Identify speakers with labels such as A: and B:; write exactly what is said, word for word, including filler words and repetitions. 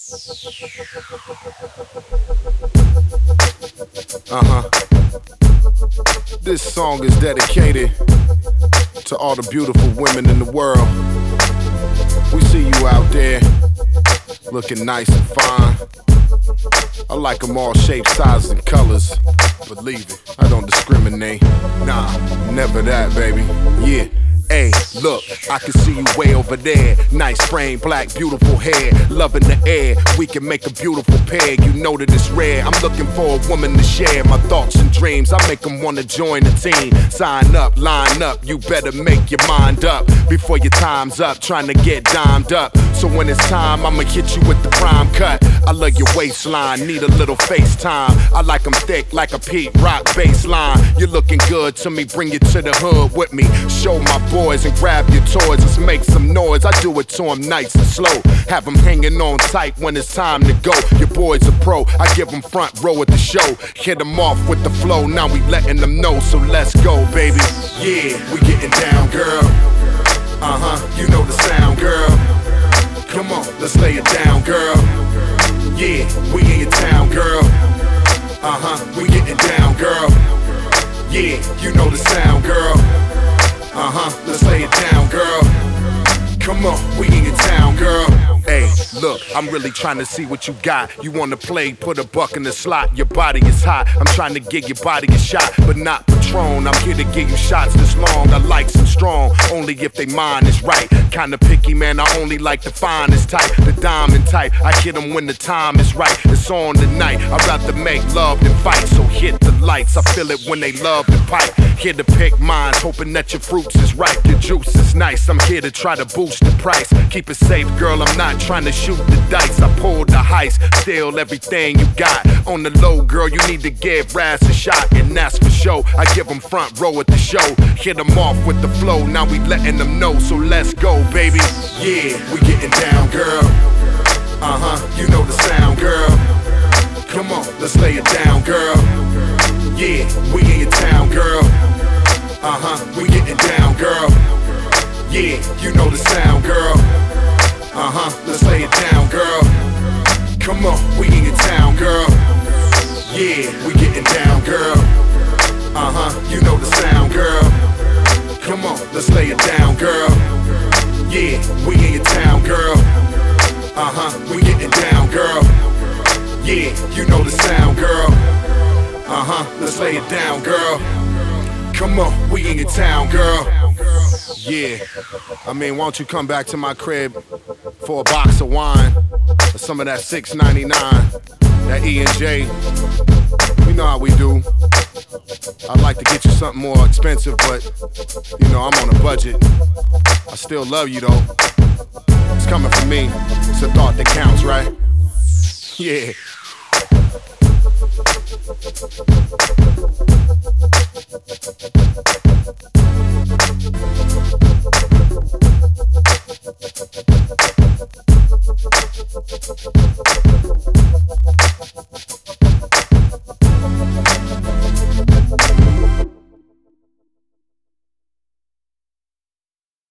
A: Uh-huh. This song is dedicated to all the beautiful women in the world. We see you out there, looking nice and fine. I like them all shapes, sizes, and colors. Believe it, I don't discriminate. Nah, never that, baby. Yeah. Hey, look, I can see you way over there. Nice frame, black, beautiful hair. Loving the air, we can make a beautiful pair. You know that it's rare. I'm looking for a woman to share my thoughts and dreams. I make them wanna join the team. Sign up, line up, you better make your mind up before your time's up, trying to get dimed up. So when it's time, I'ma hit you with the prime cut. I love your waistline, need a little FaceTime. I like them thick like a Pete Rock baseline. You're looking good to me, bring you to the hood with me. Show my boy and grab your toys, let's make some noise. I do it to them nice and slow, have them hanging on tight when it's time to go. Your boy's a pro, I give them front row at the show. Hit them off with the flow, now we letting them know. So let's go, baby. Yeah, we getting down, girl. Uh-huh, you know the sound, girl. Come on, let's lay it down, girl. Yeah, we in your town, girl. Uh-huh, we getting down, girl. Yeah, you know the sound, girl. Uh-huh, let's lay it down, girl. Come on, we in your town, girl. Hey, look, I'm really trying to see what you got. You wanna play, put a buck in the slot. Your body is hot, I'm trying to give your body a shot, but not Patron. I'm here to give you shots this long. I like some strong, only if they mind is right. Kinda picky, man, I only like the finest type, the diamond type. I hit them when the time is right. It's on tonight, I'd rather make love than fight. So hit the lights, I feel it when they love the pipe. Here to pick mines, hoping that your fruits is ripe. Your juice is nice, I'm here to try to boost the price. Keep it safe, girl, I'm not trying to shoot the dice. I pulled the heist, steal everything you got. On the low, girl, you need to give Raz a shot, and that's for sure. I give them front row at the show. Hit them off with the flow, now we letting them know. So let's go, baby. Yeah, we getting down, girl. Uh-huh, you know the sound, girl. Come on, let's lay it down, girl. Yeah, we in your town, girl. Uh-huh, we getting down, girl. Yeah, you know the sound, girl. Uh-huh, let's lay it down, girl. Come on, we in your town, girl. Yeah, we getting down, girl. Uh-huh, you know the sound, girl. Come on, let's lay it down, girl. Yeah, we in your town, girl. Uh-huh, we getting down, girl. Yeah, you know the sound, girl. Uh-huh, let's lay it down, girl. Come on, we in your town, girl. Yeah, I mean, why don't you come back to my crib for a box of wine or some of that six ninety-nine, that E and J. You know how we do. I'd like to get you something more expensive, but you know, I'm on a budget. I still love you though. It's coming from me. It's a thought that counts, right? Yeah.